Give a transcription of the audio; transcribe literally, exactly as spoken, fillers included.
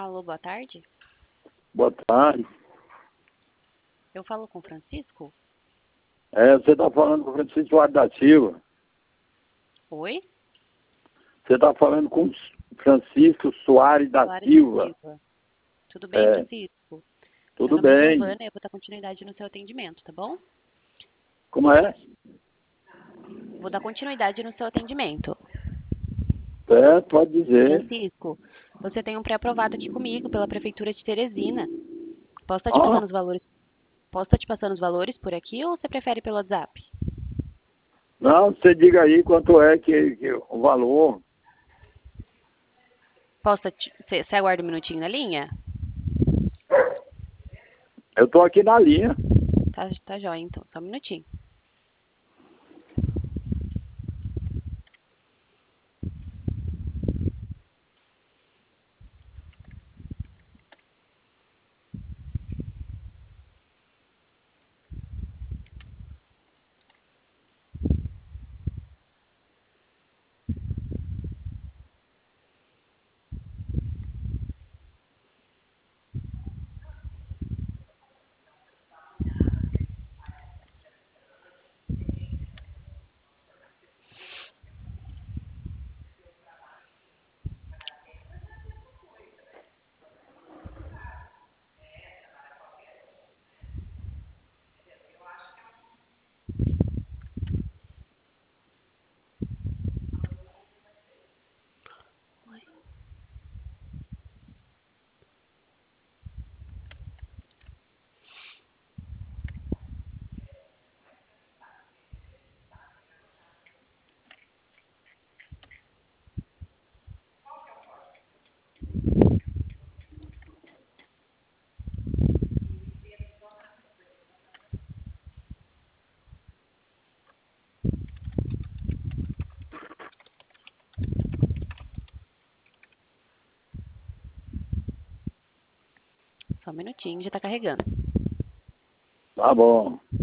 Alô, boa tarde. Boa tarde. Eu falo com o Francisco? É, você está falando com o Francisco Soares da Silva. Oi? Você está falando com o Francisco Soares da Soares Silva. Silva. Tudo bem, É, Francisco? tudo Meu nome é bem. Giovana e eu vou dar continuidade no seu atendimento, tá bom? Como é? Vou dar continuidade no seu atendimento. É, pode dizer. Francisco, você tem um pré-aprovado aqui comigo pela Prefeitura de Teresina. Posso estar te Ah, passando os valores? Posso estar te passando os valores por aqui ou você prefere pelo WhatsApp? não, você diga aí quanto é que, que o valor. Posso te... Você você aguarda um minutinho na linha? Eu estou aqui na linha. Tá, tá jóia, então. Só um minutinho. Só um minutinho, já tá carregando. Tá bom.